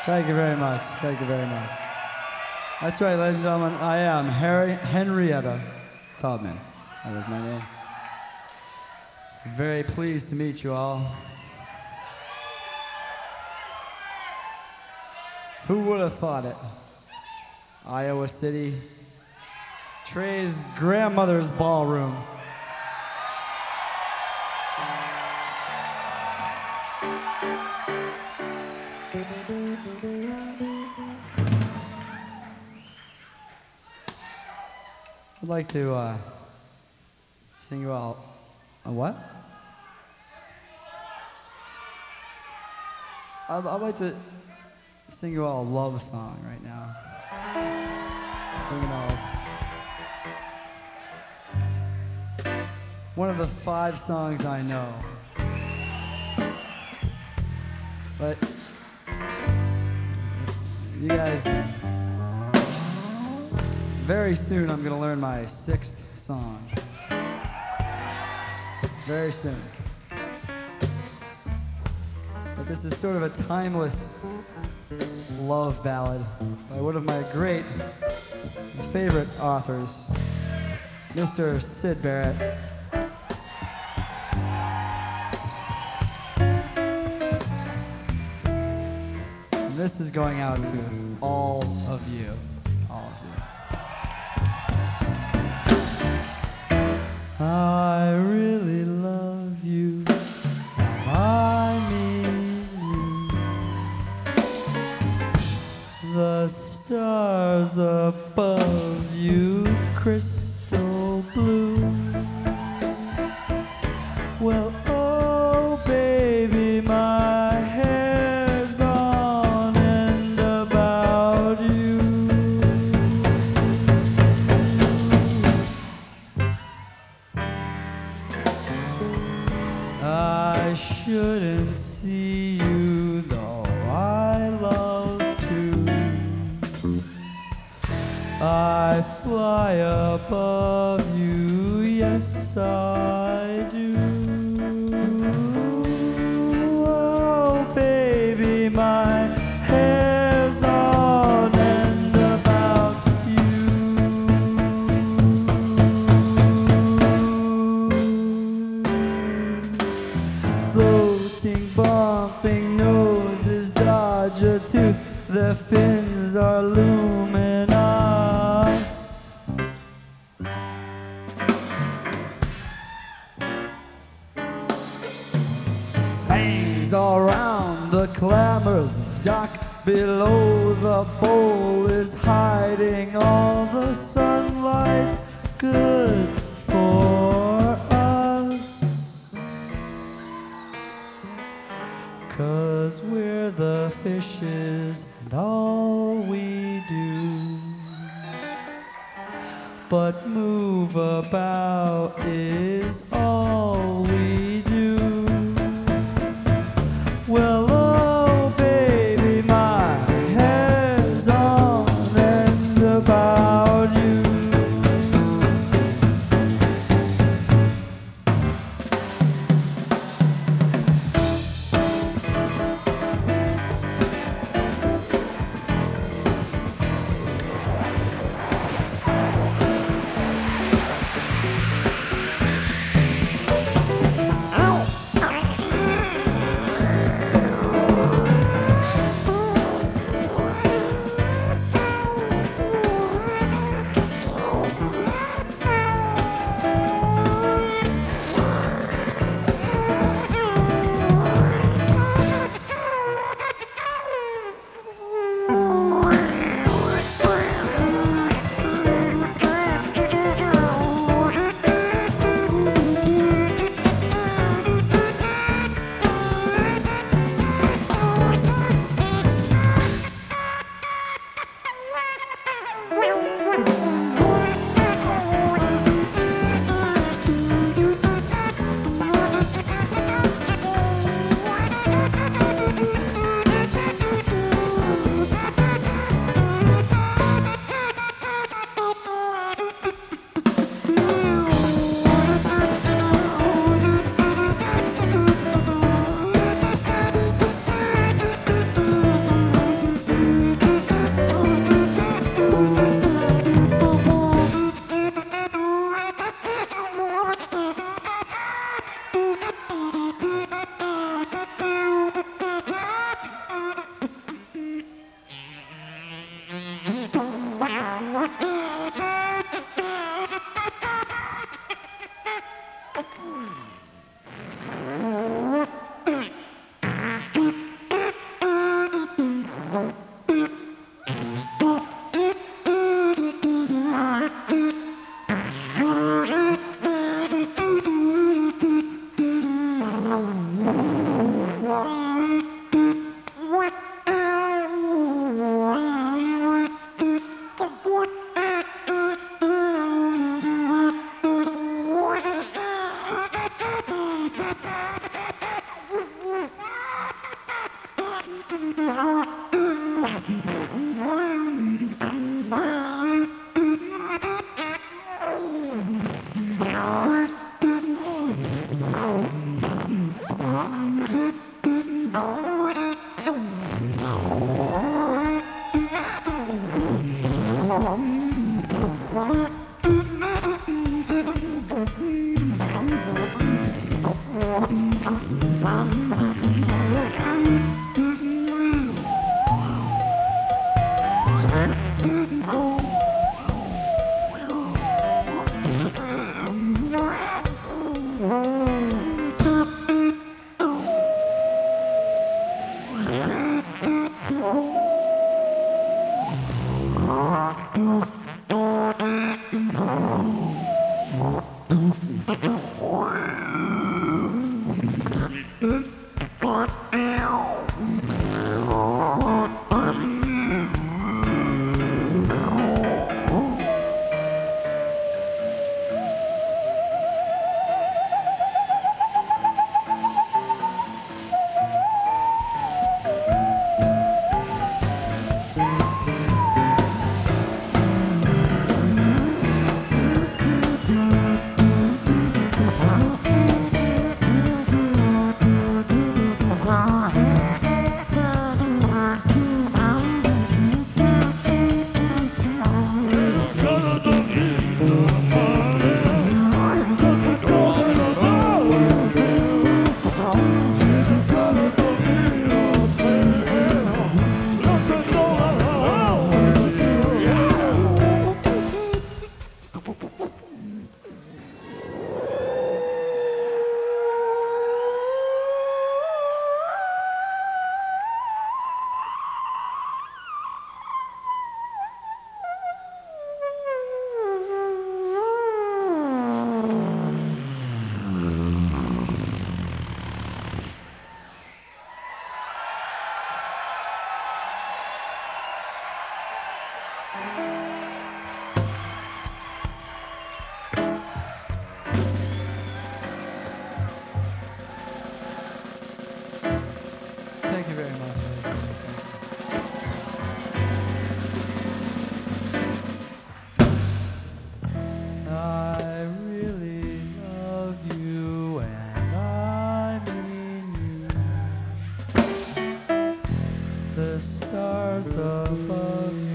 Thank you very much. Thank you very much. That's right, ladies and gentlemen. I am Henrietta Tubman. That is my name. Very pleased to meet you all. Who would have thought it? Iowa City, Trey's grandmother's ballroom. I'd like to sing you all a what? I'd like to sing you all a love song right now. You know, one of the 5 songs I know. But you guys, very soon I'm gonna learn my 6th song. Very soon. But this is sort of a timeless love ballad by one of my great favorite authors, Mr. Syd Barrett. And this is going out to all of you. All of you. I really love you. I mean you. The stars above you, crystal blue. Well, oh baby, my hair's on end about you. I shouldn't see you, though I love to. I fly above you, yes I do. Oh baby, my hair's on end about you. Floating, bumping noses, dodge a tooth, their fins are luminous. Fangs all around the clamorous dock below the bowl is hiding all the sunlight's good for us. 'Cause we're the fishes and all we do but move about is all we do. Well, oh baby, my hair's on end about you. Thank you very much. I really love you and I mean you. The stars above